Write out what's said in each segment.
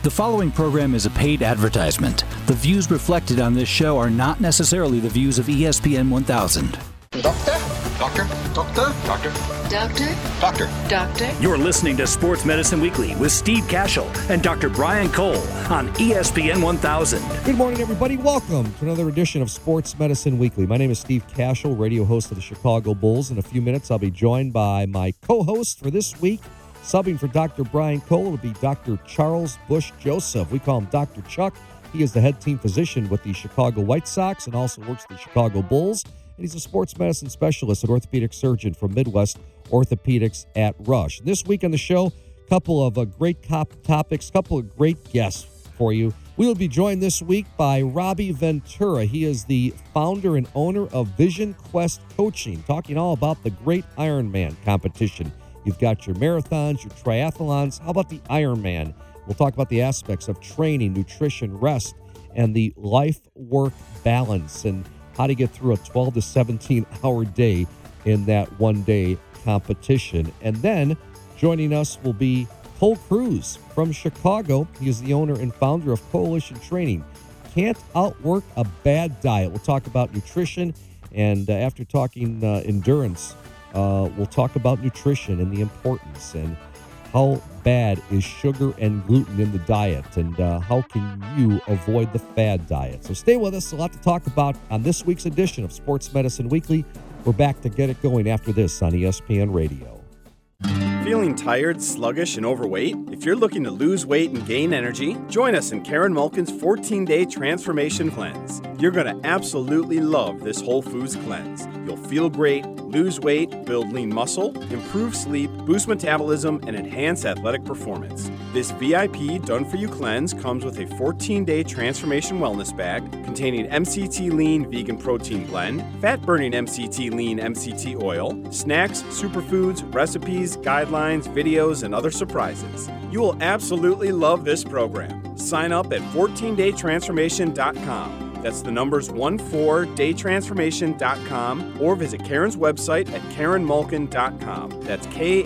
The following program is a paid advertisement. The views reflected on this show are not necessarily the views of ESPN 1000. Doctor? Doctor? Doctor? Doctor? Doctor? Doctor? Doctor? You're listening to Sports Medicine Weekly with Steve Cashel and Dr. Brian Cole on ESPN 1000. Good morning, everybody. Welcome to another edition of Sports Medicine Weekly. My name is Steve Cashel, radio host of the Chicago Bulls. In a few minutes, I'll be joined by my co-host for this week. Subbing for Dr. Brian Cole will be Dr. Charles Bush Joseph. We call him Dr. Chuck. He is the head team physician with the Chicago White Sox and also works for the Chicago Bulls. And he's a sports medicine specialist and orthopedic surgeon from Midwest Orthopedics at Rush. This week on the show, a couple of great topics, a couple of great guests for you. We will be joined this week by Robbie Ventura. He is the founder and owner of Vision Quest Coaching, talking all about the great Ironman competition. You've got your marathons, your triathlons. How about the Ironman? We'll talk about the aspects of training, nutrition, rest, and the life-work balance, and how to get through a 12 to 17-hour day in that one-day competition. And then joining us will be Cole Cruz from Chicago. He is the owner and founder of Coalition Training. Can't outwork a bad diet. We'll talk about nutrition, and after talking endurance, we'll talk about nutrition and the importance and how bad is sugar and gluten in the diet, and how can you avoid the fad diet. So stay with us. A lot to talk about on this week's edition of Sports Medicine Weekly. We're back to get it going after this on ESPN Radio. Feeling tired, sluggish, and overweight? If you're looking to lose weight and gain energy, join us in Karen Malkin's 14-day transformation cleanse. You're going to absolutely love this Whole Foods cleanse. You'll feel great, lose weight, build lean muscle, improve sleep, boost metabolism, and enhance athletic performance. This VIP done-for-you cleanse comes with a 14-day transformation wellness bag containing MCT Lean Vegan Protein Blend, fat-burning MCT Lean MCT Oil, snacks, superfoods, recipes, guidelines, videos, and other surprises. You will absolutely love this program. Sign up at 14daytransformation.com. That's the numbers 14daytransformation.com, or visit Karen's website at KarenMalkin.com. That's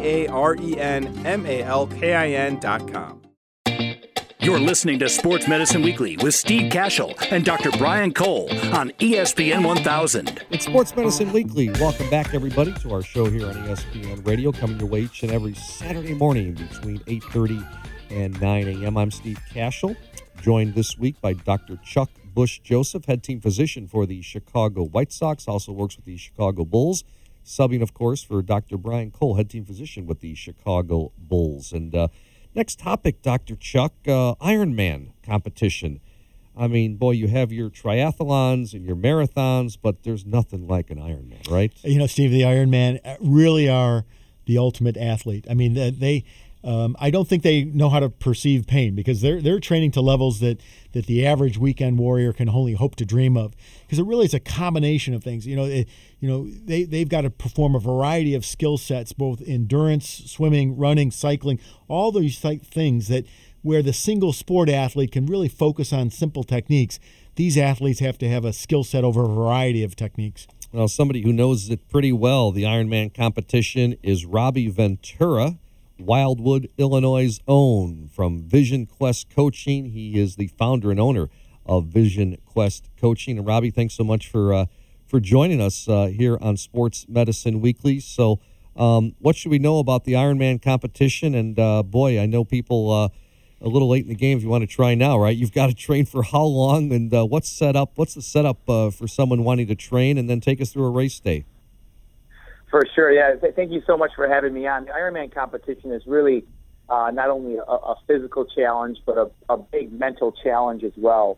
KarenMalkin.com. You're listening to Sports Medicine Weekly with Steve Cashel and Dr. Brian Cole on ESPN 1000. It's Sports Medicine Weekly. Welcome back, everybody, to our show here on ESPN Radio, coming your way each and every Saturday morning between 8:30 and 9 a.m. I'm Steve Cashel, joined this week by Dr. Chuck Bush Joseph, head team physician for the Chicago White Sox, also works with the Chicago Bulls, subbing, of course, for Dr. Brian Cole, head team physician with the Chicago Bulls. And next topic, Dr. Chuck, Ironman competition. I mean, boy, you have your triathlons and your marathons, but there's nothing like an Ironman, right? You know, Steve, the Ironman really are the ultimate athlete. I mean, they I don't think they know how to perceive pain, because they're training to levels that the average weekend warrior can only hope to dream of. Because it really is a combination of things. They've got to perform a variety of skill sets, both endurance, swimming, running, cycling, all these things that where the single sport athlete can really focus on simple techniques. These athletes have to have a skill set over a variety of techniques. Well, somebody who knows it pretty well, the Ironman competition, is Robbie Ventura, Wildwood, Illinois' own, from Vision Quest Coaching. He is the founder and owner of Vision Quest Coaching. And Robbie, thanks so much for joining us here on Sports Medicine Weekly. So what should we know about the Ironman competition? And boy, I know people a little late in the game if you want to try now, right? You've got to train for how long, and what's the setup for someone wanting to train, and then take us through a race day? For sure, yeah. Thank you so much for having me on. The Ironman competition is really not only a physical challenge, but a big mental challenge as well.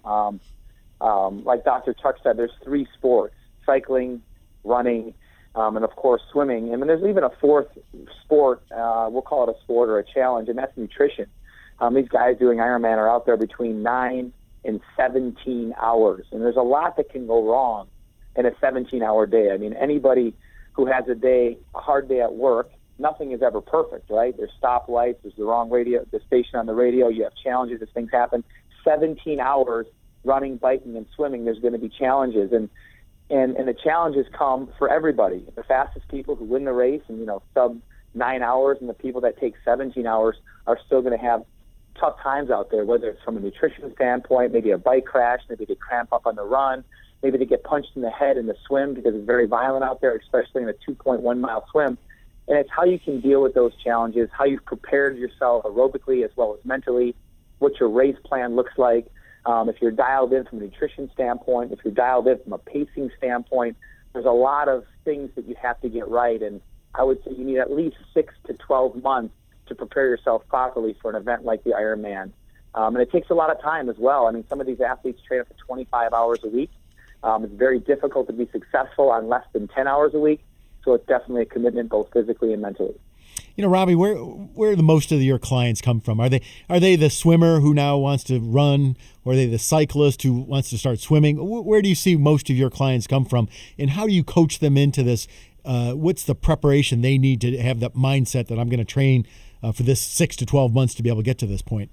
Like Dr. Chuck said, there's 3 sports: cycling, running, and of course swimming. And then there's even a 4th sport, we'll call it a sport or a challenge, and that's nutrition. These guys doing Ironman are out there between 9 and 17 hours. And there's a lot that can go wrong in a 17-hour day. I mean, anybody who has a hard day at work, nothing is ever perfect, right? There's stoplights, there's the wrong radio, the station on the radio, you have challenges as things happen. 17 hours running, biking, and swimming, there's going to be challenges. And the challenges come for everybody. The fastest people who win the race and, sub 9 hours, and the people that take 17 hours are still going to have tough times out there, whether it's from a nutrition standpoint, maybe a bike crash, maybe they cramp up on the run, maybe they get punched in the head in the swim because it's very violent out there, especially in a 2.1-mile swim. And it's how you can deal with those challenges, how you've prepared yourself aerobically as well as mentally, what your race plan looks like. If you're dialed in from a nutrition standpoint, if you're dialed in from a pacing standpoint, there's a lot of things that you have to get right. And I would say you need at least 6 to 12 months to prepare yourself properly for an event like the Ironman. And it takes a lot of time as well. I mean, some of these athletes train up to 25 hours a week. It's very difficult to be successful on less than 10 hours a week. So it's definitely a commitment both physically and mentally. You know, Robbie, where the most of your clients come from? Are they the swimmer who now wants to run, or are they the cyclist who wants to start swimming? Where do you see most of your clients come from, and how do you coach them into this? What's the preparation they need to have that mindset that I'm going to train for this 6 to 12 months to be able to get to this point?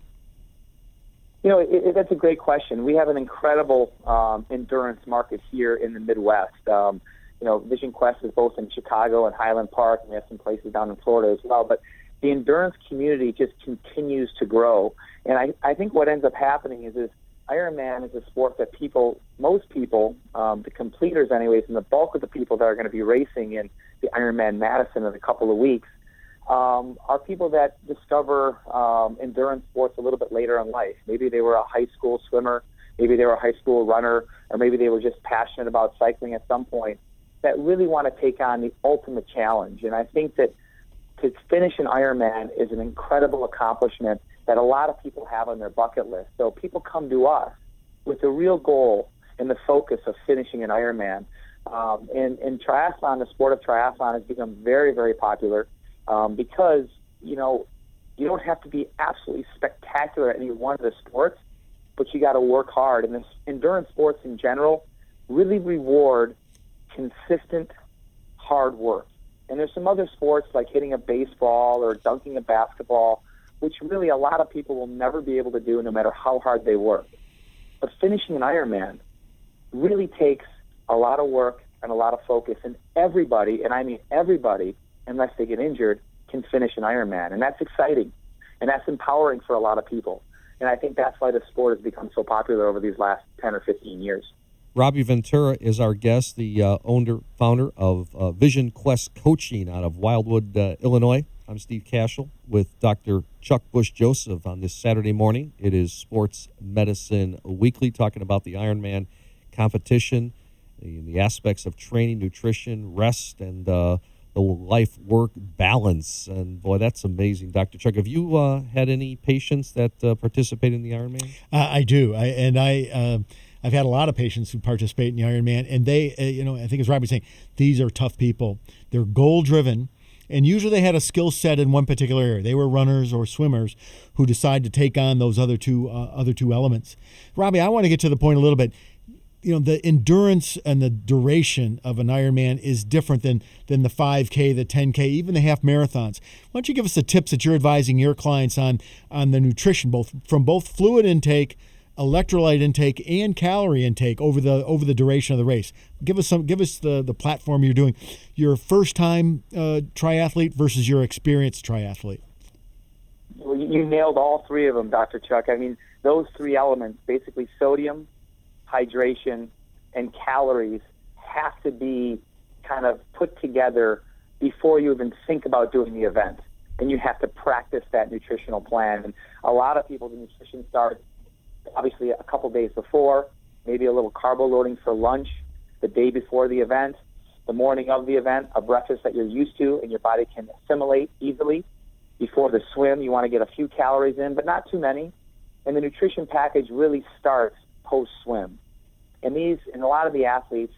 You know, that's a great question. We have an incredible endurance market here in the Midwest. You know, Vision Quest is both in Chicago and Highland Park, and we have some places down in Florida as well. But the endurance community just continues to grow. And I think what ends up happening is Ironman is a sport that most people, the completers anyways, and the bulk of the people that are going to be racing in the Ironman Madison in a couple of weeks, are people that discover endurance sports a little bit later in life. Maybe they were a high school swimmer, maybe they were a high school runner, or maybe they were just passionate about cycling at some point, that really want to take on the ultimate challenge. And I think that to finish an Ironman is an incredible accomplishment that a lot of people have on their bucket list. So people come to us with the real goal and the focus of finishing an Ironman. And triathlon, the sport of triathlon, has become very, very popular because, you know, you don't have to be absolutely spectacular at any one of the sports, but you got to work hard. And this endurance sports in general really reward consistent hard work. And there's some other sports like hitting a baseball or dunking a basketball, which really a lot of people will never be able to do no matter how hard they work. But finishing an Ironman really takes a lot of work and a lot of focus. And everybody, and I mean everybody, unless they get injured, can finish an Ironman. And that's exciting. And that's empowering for a lot of people. And I think that's why the sport has become so popular over these last 10 or 15 years. Robbie Ventura is our guest, the founder of Vision Quest Coaching out of Wildwood, Illinois. I'm Steve Cashel with Dr. Chuck Bush-Joseph on this Saturday morning. It is Sports Medicine Weekly, talking about the Ironman competition, the aspects of training, nutrition, rest, and the life-work balance. And, boy, that's amazing. Dr. Chuck, have you had any patients that participate in the Ironman? I do. I've had a lot of patients who participate in the Ironman, and they, I think as Robbie's saying, these are tough people. They're goal-driven, and usually they had a skill set in one particular area. They were runners or swimmers who decide to take on those other two elements. Robbie, I want to get to the point a little bit. You know, the endurance and the duration of an Ironman is different than the 5K, the 10K, even the half marathons. Why don't you give us the tips that you're advising your clients on the nutrition, from both fluid intake, electrolyte intake, and calorie intake over the duration of the race? Give us the platform you're doing. Your first time triathlete versus your experienced triathlete. Well, you nailed all three of them, Dr. Chuck. I mean, those three elements, basically sodium, hydration, and calories, have to be kind of put together before you even think about doing the event. And you have to practice that nutritional plan. And a lot of people, the nutrition starts obviously a couple days before, maybe a little carbo loading for lunch the day before the event, the morning of the event, a breakfast that you're used to and your body can assimilate easily. Before the swim, you want to get a few calories in, but not too many. And the nutrition package really starts post-swim. And a lot of the athletes,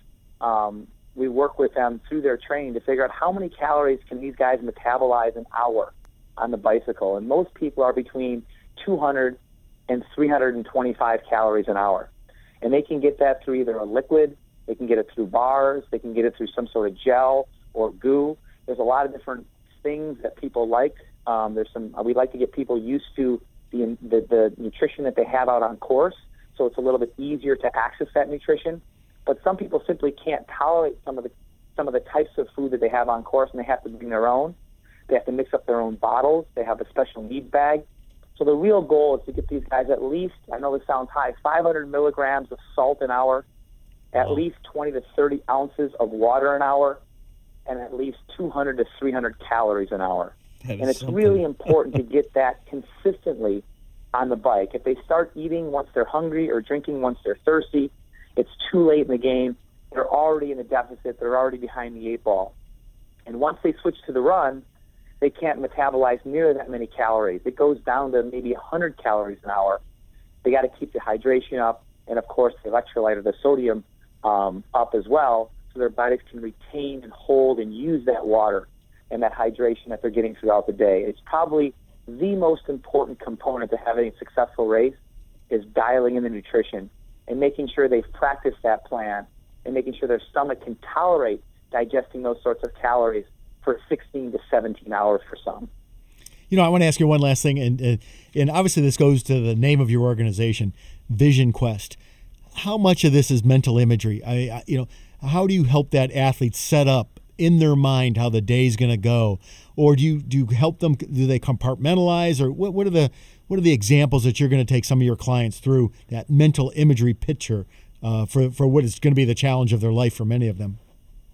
we work with them through their training to figure out how many calories can these guys metabolize an hour on the bicycle. And most people are between 200 and 325 calories an hour. And they can get that through either a liquid, they can get it through bars, they can get it through some sort of gel or goo. There's a lot of different things that people like. We like to get people used to the nutrition that they have out on course, so it's a little bit easier to access that nutrition. But some people simply can't tolerate some of the types of food that they have on course, and they have to bring their own. They have to mix up their own bottles. They have a special needs bag. So the real goal is to get these guys at least, I know this sounds high, 500 milligrams of salt an hour, at least 20 to 30 ounces of water an hour, and at least 200 to 300 calories an hour. And it's really important to get that consistently on the bike. If they start eating once they're hungry or drinking once they're thirsty, it's too late in the game. They're already in a deficit. They're already behind the 8 ball. And once they switch to the run, they can't metabolize near that many calories. It goes down to maybe 100 calories an hour. They got to keep the hydration up, and of course the electrolyte or the sodium up as well, so their bodies can retain and hold and use that water and that hydration that they're getting throughout the day. It's probably the most important component to having a successful race is dialing in the nutrition and making sure they've practiced that plan and making sure their stomach can tolerate digesting those sorts of calories for 16 to 17 hours for some. You know, I want to ask you one last thing, and obviously this goes to the name of your organization, Vision Quest. How much of this is mental imagery? How do you help that athlete set up in their mind how the day's going to go, or do you help them? Do they compartmentalize, or what are the examples that you're going to take some of your clients through that mental imagery picture for what is going to be the challenge of their life for many of them?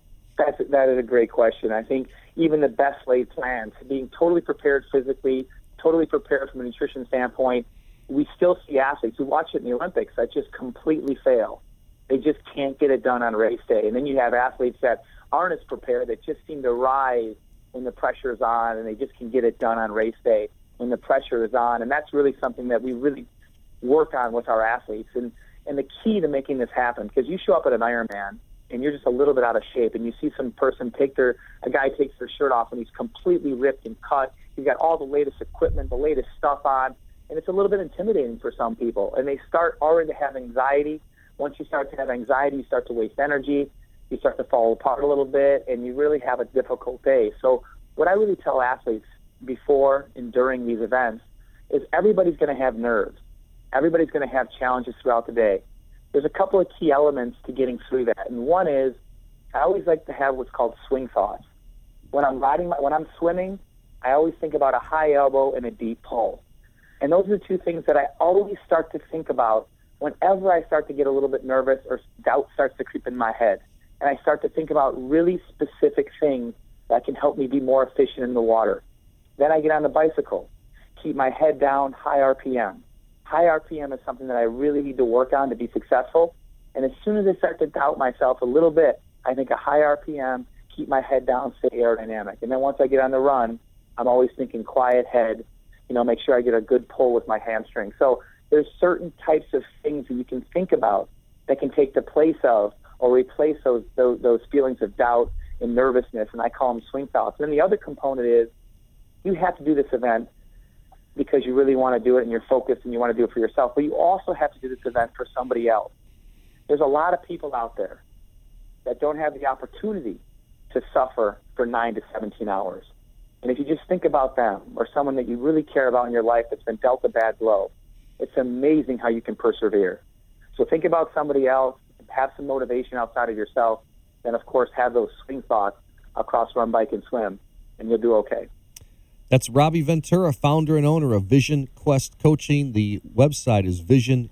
That is a great question. I think even the best laid plans, being totally prepared physically, totally prepared from a nutrition standpoint, we still see athletes who watch it in the Olympics that just completely fail. They just can't get it done on race day. And then you have athletes that aren't as prepared, that just seem to rise when the pressure is on, and they just can get it done on race day when the pressure is on. And that's really something that we really work on with our athletes. And the key to making this happen, because you show up at an Ironman, and you're just a little bit out of shape, and you see some person a guy takes their shirt off, and he's completely ripped and cut. He's got all the latest equipment, the latest stuff on, and it's a little bit intimidating for some people. And they start already to have anxiety. Once you start to have anxiety, you start to waste energy, you start to fall apart a little bit, and you really have a difficult day. So what I really tell athletes before and during these events is everybody's going to have nerves. Everybody's going to have challenges throughout the day. There's a couple of key elements to getting through that. And one is I always like to have what's called swing thoughts. When I'm swimming, I always think about a high elbow and a deep pull. And those are the two things that I always start to think about whenever I start to get a little bit nervous or doubt starts to creep in my head. And I start to think about really specific things that can help me be more efficient in the water. Then I get on the bicycle, keep my head down, high RPM. High RPM is something that I really need to work on to be successful. And as soon as I start to doubt myself a little bit, I think a high RPM, keep my head down, stay aerodynamic. And then once I get on the run, I'm always thinking quiet head, make sure I get a good pull with my hamstring. So there's certain types of things that you can think about that can take the place of or replace those feelings of doubt and nervousness, and I call them swing thoughts. And then the other component is you have to do this event because you really want to do it and you're focused and you want to do it for yourself, but you also have to do this event for somebody else. There's a lot of people out there that don't have the opportunity to suffer for 9 to 17 hours. And if you just think about them or someone that you really care about in your life that's been dealt a bad blow, it's amazing how you can persevere. So think about somebody else, have some motivation outside of yourself, and of course have those swing thoughts across run, bike, and swim, and you'll do okay. That's Robbie Ventura, founder and owner of Vision Quest Coaching. The website is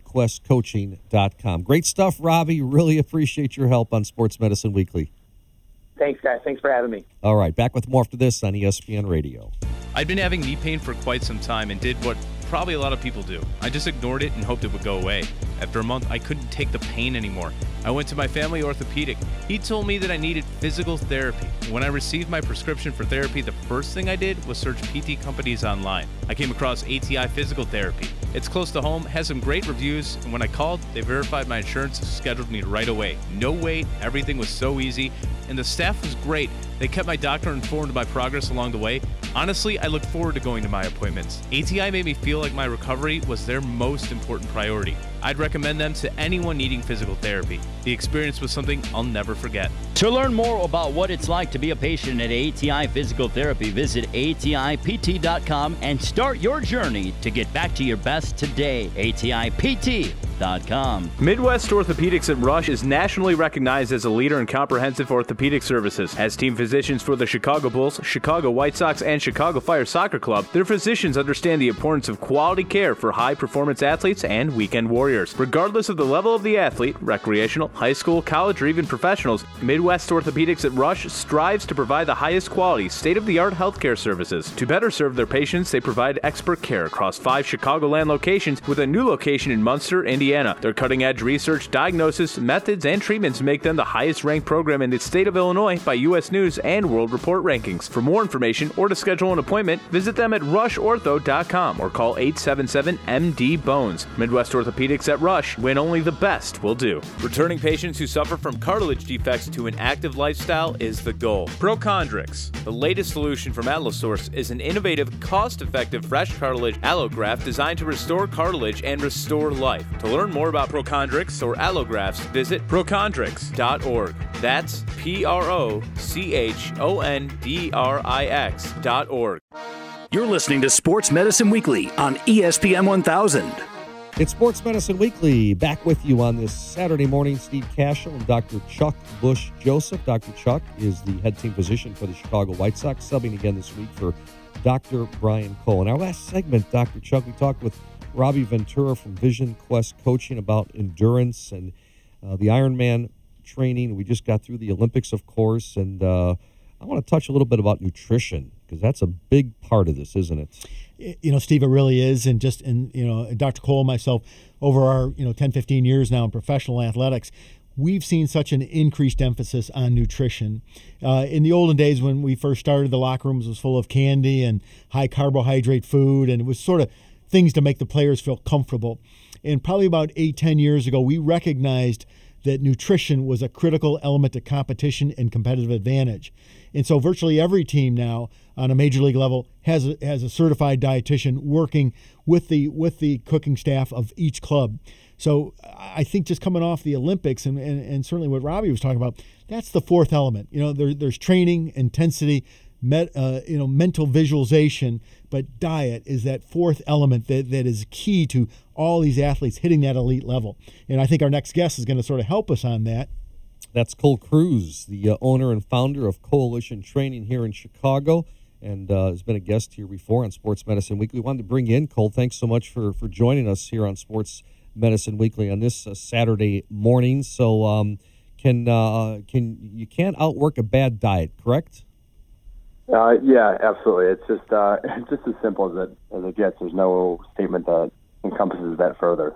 visionquestcoaching.com. Great stuff, Robbie. Really appreciate your help on Sports Medicine Weekly. Thanks, guys. Thanks for having me. All right, back with more after this on ESPN Radio. I'd been having knee pain for quite some time and did what probably a lot of people do. I just ignored it and hoped it would go away. After a month, I couldn't take the pain anymore. I went to my family orthopedic. He told me that I needed physical therapy. When I received my prescription for therapy, the first thing I did was search PT companies online. I came across ATI Physical Therapy. It's close to home, has some great reviews, and when I called, they verified my insurance, scheduled me right away. No wait, everything was so easy, and the staff was great. They kept my doctor informed of my progress along the way. Honestly, I look forward to going to my appointments. ATI made me feel like my recovery was their most important priority. I'd recommend them to anyone needing physical therapy. The experience was something I'll never forget. To learn more about what it's like to be a patient at ATI Physical Therapy, visit ATIPT.com and start your journey to get back to your best today. ATI PT. MidwestOrthopedics.com. Midwest Orthopedics at Rush is nationally recognized as a leader in comprehensive orthopedic services. As team physicians for the Chicago Bulls, Chicago White Sox, and Chicago Fire Soccer Club, their physicians understand the importance of quality care for high-performance athletes and weekend warriors. Regardless of the level of the athlete, recreational, high school, college, or even professionals, Midwest Orthopedics at Rush strives to provide the highest quality, state-of-the-art healthcare services. To better serve their patients, they provide expert care across 5 Chicagoland locations with a new location in Munster, Indiana. Their cutting-edge research, diagnosis, methods, and treatments make them the highest-ranked program in the state of Illinois by U.S. News and World Report rankings. For more information or to schedule an appointment, visit them at rushortho.com or call 877-MD-BONES. Midwest Orthopedics at Rush, when only the best will do. Returning patients who suffer from cartilage defects to an active lifestyle is the goal. Prochondrix, the latest solution from Allosource, is an innovative, cost-effective fresh cartilage allograft designed to restore cartilage and restore life. To learn more about Prochondrix or allografts, visit prochondrix.org. That's prochondrix.org. You're listening to Sports Medicine Weekly on ESPN 1000. It's Sports Medicine Weekly. Back with you on this Saturday morning. Steve Cashel and Dr. Chuck Bush-Joseph. Dr. Chuck is the head team physician for the Chicago White Sox, subbing again this week for Dr. Brian Cole. In our last segment, Dr. Chuck, we talked with Robbie Ventura from Vision Quest Coaching about endurance and the Ironman training. We just got through the Olympics, of course, and I want to touch a little bit about nutrition because that's a big part of this, isn't it? You know, Steve, it really is. And Dr. Cole and myself, over our 10, 15 years now in professional athletics, we've seen such an increased emphasis on nutrition. In the olden days when we first started, the locker rooms was full of candy and high carbohydrate food, and it was sort of things to make the players feel comfortable. And probably about 8-10 years ago, we recognized that nutrition was a critical element to competition and competitive advantage. And so virtually every team now on a major league level has a certified dietitian working with the cooking staff of each club. So I think just coming off the Olympics and certainly what Robbie was talking about, that's the fourth element. There's training, intensity, mental visualization, but diet is that fourth element that is key to all these athletes hitting that elite level. And I think our next guest is going to sort of help us on that. That's Cole Cruz, the owner and founder of Coalition Training here in Chicago, and has been a guest here before on Sports Medicine Weekly. We wanted to bring in Cole. Thanks so much for joining us here on Sports Medicine Weekly on this Saturday morning. So you can't outwork a bad diet, correct? Yeah, absolutely. It's just as simple as it gets. There's no statement that encompasses that further.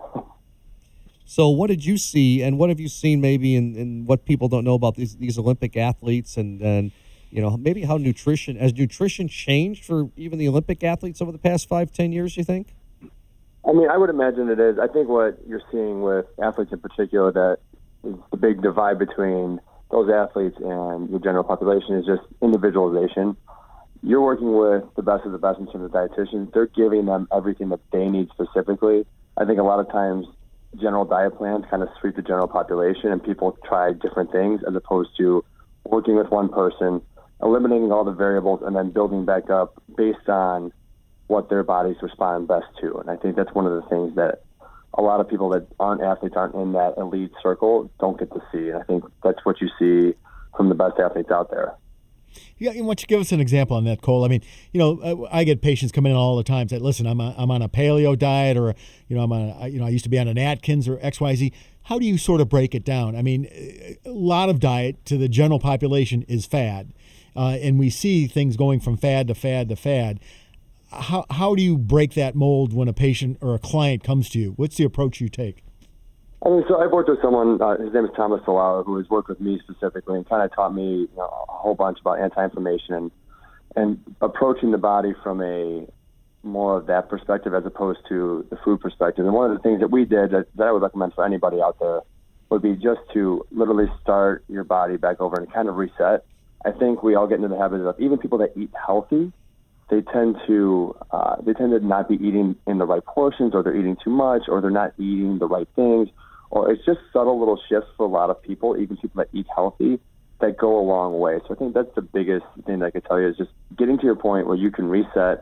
So what did you see, and what have you seen maybe in what people don't know about these Olympic athletes, and maybe how nutrition changed for even the Olympic athletes over the past 5-10 years, you think? I mean, I would imagine it is. I think what you're seeing with athletes in particular, that is the big divide between those athletes and the general population, is just individualization. You're working with the best of the best in terms of dietitians. They're giving them everything that they need specifically. I think a lot of times general diet plans kind of sweep the general population and people try different things as opposed to working with one person, eliminating all the variables, and then building back up based on what their bodies respond best to. And I think that's one of the things that a lot of people that aren't athletes, aren't in that elite circle, don't get to see. And I think that's what you see from the best athletes out there. Yeah, why don't you give us an example on that, Cole? I mean, I get patients coming in all the time say, "Listen, I'm on a paleo diet, or I used to be on an Atkins or XYZ." How do you sort of break it down? I mean, a lot of diet to the general population is fad, and we see things going from fad to fad to fad. How do you break that mold when a patient or a client comes to you? What's the approach you take? I mean, so I've worked with someone, his name is Thomas Solaro, who has worked with me specifically and kind of taught me a whole bunch about anti-inflammation and approaching the body from a more of that perspective as opposed to the food perspective. And one of the things that we did that I would recommend for anybody out there would be just to literally start your body back over and kind of reset. I think we all get into the habit of, even people that eat healthy, they tend to not be eating in the right portions, or they're eating too much, or they're not eating the right things. Or it's just subtle little shifts for a lot of people, even people that eat healthy, that go a long way. So I think that's the biggest thing that I could tell you, is just getting to your point where you can reset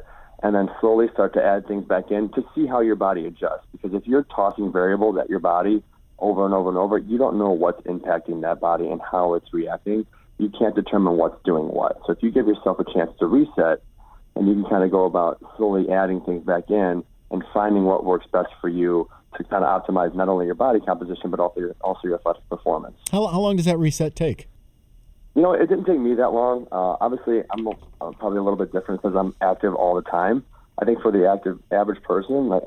and then slowly start to add things back in to see how your body adjusts. Because if you're tossing variables at your body over and over and over, you don't know what's impacting that body and how it's reacting. You can't determine what's doing what. So if you give yourself a chance to reset, and you can kind of go about slowly adding things back in and finding what works best for you to kind of optimize not only your body composition, but also your athletic performance. How long does that reset take? You know, it didn't take me that long. Obviously, I'm probably a little bit different because I'm active all the time. I think for the average person, my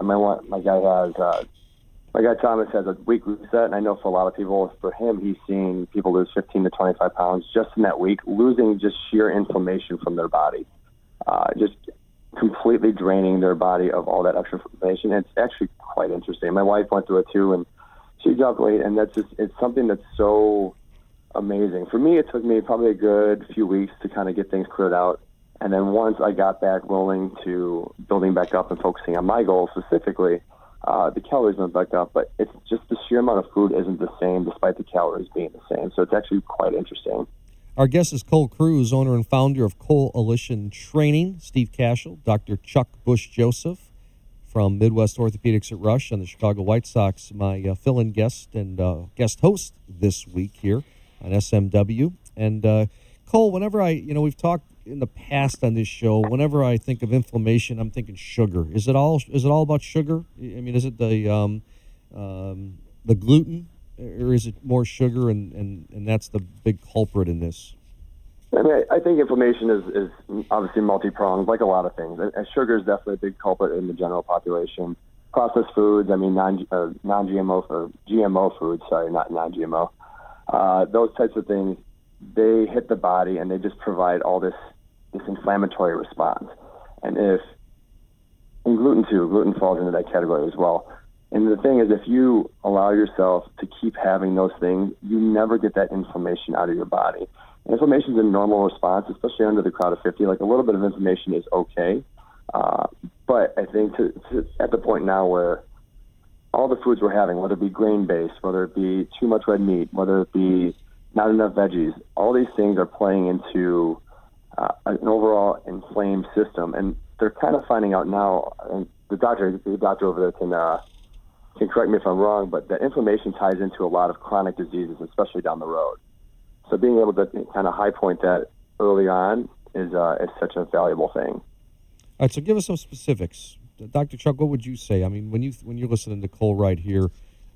guy Thomas has a week reset, and I know for a lot of people, for him, he's seeing people lose 15 to 25 pounds just in that week, losing just sheer inflammation from their body, just completely draining their body of all that extra inflammation. It's actually quite interesting. My wife went through it too, and she dropped weight, and it's something that's so amazing. For me, it took me probably a good few weeks to kind of get things cleared out. And then once I got back rolling to building back up and focusing on my goals specifically, the calories went back up. But it's just the sheer amount of food isn't the same despite the calories being the same. So it's actually quite interesting. Our guest is Cole Cruz, owner and founder of Coalition Training. Steve Cashel, Dr. Chuck Bush-Joseph from Midwest Orthopedics at Rush and the Chicago White Sox, my fill-in guest and guest host this week here on SMW. And Cole, whenever we've talked in the past on this show, whenever I think of inflammation, I'm thinking sugar. Is it all about sugar? I mean, is it the gluten, or is it more sugar, and that's the big culprit in this? I mean, I think inflammation is obviously multi-pronged, like a lot of things. And sugar is definitely a big culprit in the general population. Processed foods, I mean, non-GMO or GMO foods, sorry, not non-GMO. Those types of things, they hit the body and they just provide all this inflammatory response. And gluten falls into that category as well. And the thing is, if you allow yourself to keep having those things, you never get that inflammation out of your body. And inflammation is a normal response, especially under the crowd of 50. Like, a little bit of inflammation is okay. But I think at the point now where all the foods we're having, whether it be grain-based, whether it be too much red meat, whether it be not enough veggies, all these things are playing into an overall inflamed system. And they're kind of finding out now, and the doctor over there can correct me if I'm wrong, but that inflammation ties into a lot of chronic diseases, especially down the road. So being able to kind of high point that early on is such a valuable thing. All right, so give us some specifics. Dr. Chuck, what would you say? I mean, when you're listening to Cole right here,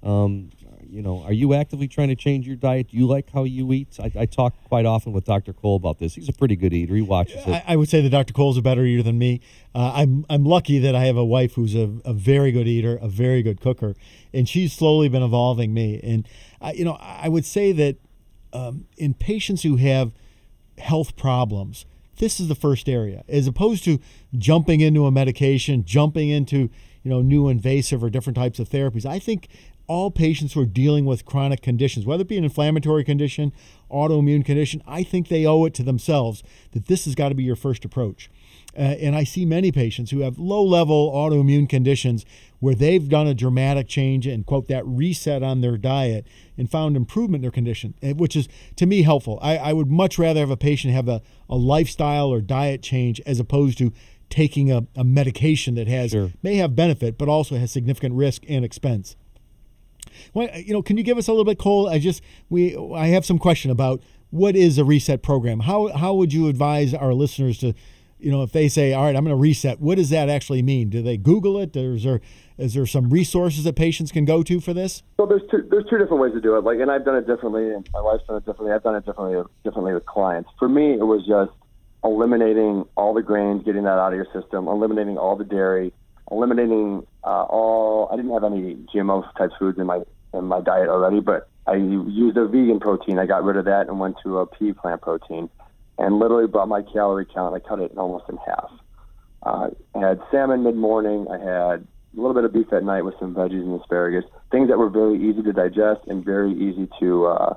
are you actively trying to change your diet? Do you like how you eat? I talk quite often with Dr. Cole about this. He's a pretty good eater. He watches it. I would say that Dr. Cole's a better eater than me. I'm lucky that I have a wife who's a very good eater, a very good cooker, and she's slowly been evolving me. And I would say that in patients who have health problems, this is the first area, as opposed to jumping into a medication, jumping into new invasive or different types of therapies. I think all patients who are dealing with chronic conditions, whether it be an inflammatory condition, autoimmune condition, I think they owe it to themselves that this has got to be your first approach. And I see many patients who have low-level autoimmune conditions where they've done a dramatic change and, quote, that reset on their diet and found improvement in their condition, which is, to me, helpful. I would much rather have a patient have a lifestyle or diet change as opposed to taking a medication that may have benefit but also has significant risk and expense. Well, can you give us a little bit, Cole? I have some question about what is a reset program. How would you advise our listeners to, if they say, all right, I'm going to reset, what does that actually mean? Do they Google it? Is there some resources that patients can go to for this? Well, there's two different ways to do it. And I've done it differently, and my wife's done it differently. I've done it differently with clients. For me, it was just eliminating all the grains, getting that out of your system, eliminating all the dairy, eliminating I didn't have any GMO type foods in my diet already, but I used a vegan protein. I got rid of that and went to a pea plant protein, and literally brought my calorie count. I cut it almost in half. I had salmon mid-morning. I had a little bit of beef at night with some veggies and asparagus, things that were very easy to digest and very easy to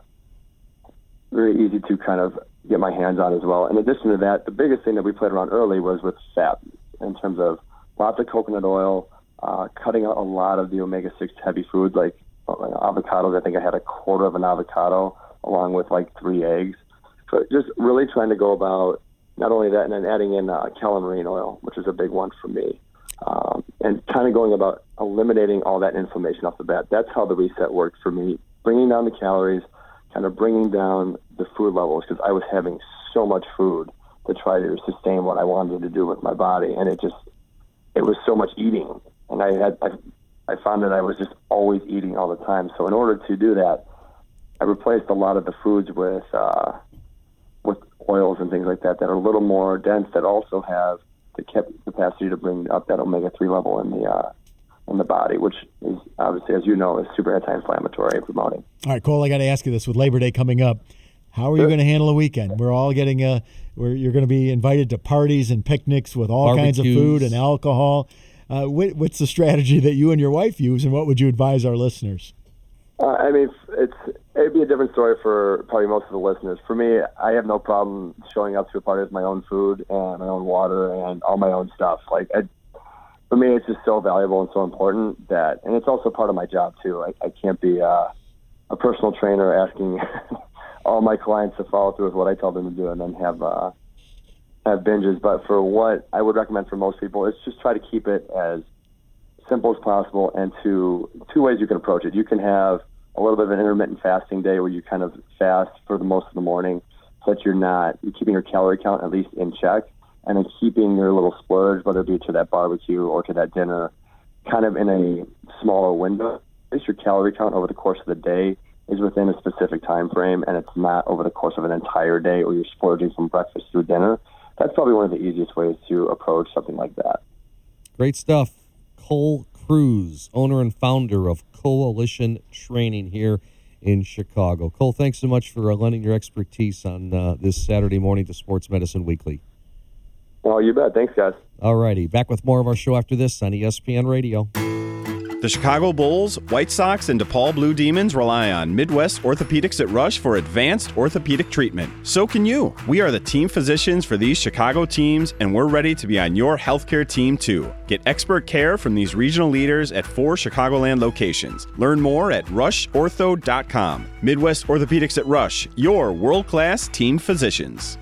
kind of get my hands on as well. In addition to that, the biggest thing that we played around early was with fat, in terms of lots of coconut oil, cutting out a lot of the omega-6 heavy foods like avocados. I think I had a quarter of an avocado along with 3 eggs. So just really trying to go about not only that, and then adding in calamine oil, which is a big one for me. And kind of going about eliminating all that inflammation off the bat. That's how the reset worked for me, bringing down the calories, kind of bringing down the food levels, because I was having so much food to try to sustain what I wanted to do with my body, and it was so much eating, and I found that I was just always eating all the time. So in order to do that, I replaced a lot of the foods with oils and things like that are a little more dense, that also have the capacity to bring up that omega-3 level in the body, which is obviously, as you know, is super anti-inflammatory and promoting. All right, Cole, I got to ask you this. With Labor Day coming up, how are you going to handle a weekend? We're all getting you're going to be invited to parties and picnics with all kinds of food and alcohol. What's the strategy that you and your wife use, and what would you advise our listeners? I mean, it'd be a different story for probably most of the listeners. For me, I have no problem showing up to a party with my own food and my own water and all my own stuff. For me, it's just so valuable and so important and it's also part of my job too. I can't be a personal trainer asking all my clients to follow through with what I tell them to do and then have binges. But for what I would recommend for most people is just try to keep it as simple as possible, and two ways you can approach it. You can have a little bit of an intermittent fasting day where you kind of fast for the most of the morning, so that you're keeping your calorie count at least in check, and then keeping your little splurge, whether it be to that barbecue or to that dinner, kind of in a smaller window. At least your calorie count over the course of the day is within a specific time frame, and it's not over the course of an entire day where you're splurging from breakfast through dinner. That's probably one of the easiest ways to approach something like that. Great stuff. Cole Cruz, owner and founder of Coalition Training here in Chicago. Cole, thanks so much for lending your expertise on this Saturday morning to Sports Medicine Weekly. Well, you bet. Thanks, guys. All righty. Back with more of our show after this on ESPN Radio. The Chicago Bulls, White Sox, and DePaul Blue Demons rely on Midwest Orthopedics at Rush for advanced orthopedic treatment. So can you. We are the team physicians for these Chicago teams, and we're ready to be on your healthcare team too. Get expert care from these regional leaders at 4 Chicagoland locations. Learn more at rushortho.com. Midwest Orthopedics at Rush, your world-class team physicians.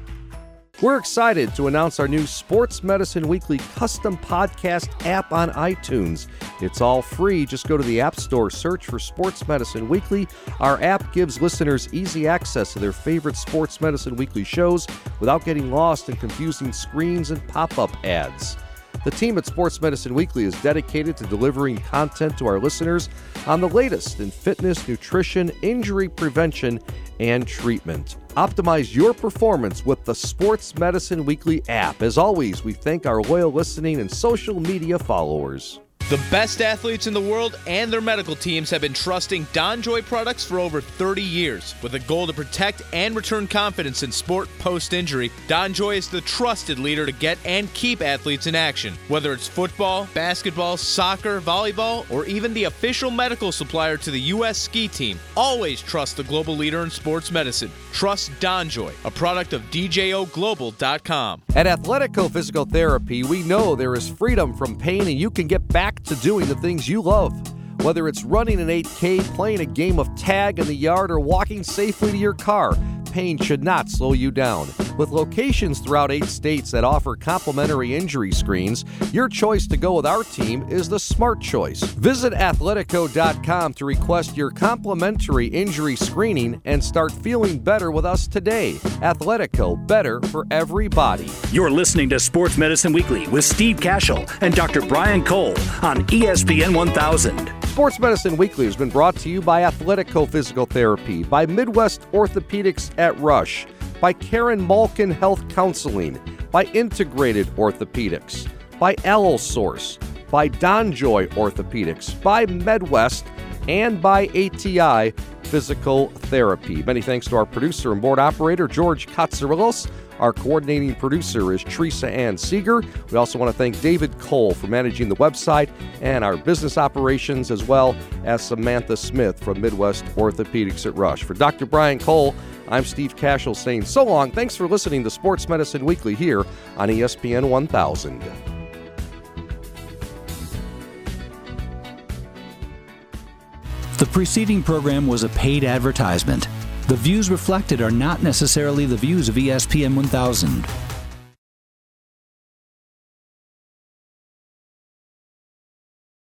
We're excited to announce our new Sports Medicine Weekly custom podcast app on iTunes. It's all free. Just go to the App Store, search for Sports Medicine Weekly. Our app gives listeners easy access to their favorite Sports Medicine Weekly shows without getting lost in confusing screens and pop-up ads. The team at Sports Medicine Weekly is dedicated to delivering content to our listeners on the latest in fitness, nutrition, injury prevention, and treatment. Optimize your performance with the Sports Medicine Weekly app. As always, we thank our loyal listening and social media followers. The best athletes in the world and their medical teams have been trusting DonJoy products for over 30 years. With a goal to protect and return confidence in sport post-injury, DonJoy is the trusted leader to get and keep athletes in action. Whether it's football, basketball, soccer, volleyball, or even the official medical supplier to the U.S. ski team, always trust the global leader in sports medicine. Trust DonJoy, a product of DJOglobal.com. At Athletico Physical Therapy, we know there is freedom from pain and you can get back to doing the things you love. Whether it's running an 8K, playing a game of tag in the yard, or walking safely to your car, pain should not slow you down. With locations throughout 8 states that offer complimentary injury screens, your choice to go with our team is the smart choice. Visit Athletico.com to request your complimentary injury screening and start feeling better with us today. Athletico, better for everybody. You're listening to Sports Medicine Weekly with Steve Cashel and Dr. Brian Cole on ESPN 1000. Sports Medicine Weekly has been brought to you by Athletico Physical Therapy, by Midwest Orthopedics at Rush, by Karen Malkin Health Counseling, by Integrated Orthopedics, by Allosource, by DonJoy Orthopedics, by MedWest, and by ATI Physical Therapy. Many thanks to our producer and board operator, George Katsarilos. Our coordinating producer is Teresa Ann Seeger. We also want to thank David Cole for managing the website and our business operations, as well as Samantha Smith from Midwest Orthopedics at Rush. For Dr. Brian Cole, I'm Steve Cashel saying so long. Thanks for listening to Sports Medicine Weekly here on ESPN 1000. The preceding program was a paid advertisement. The views reflected are not necessarily the views of ESPN 1000.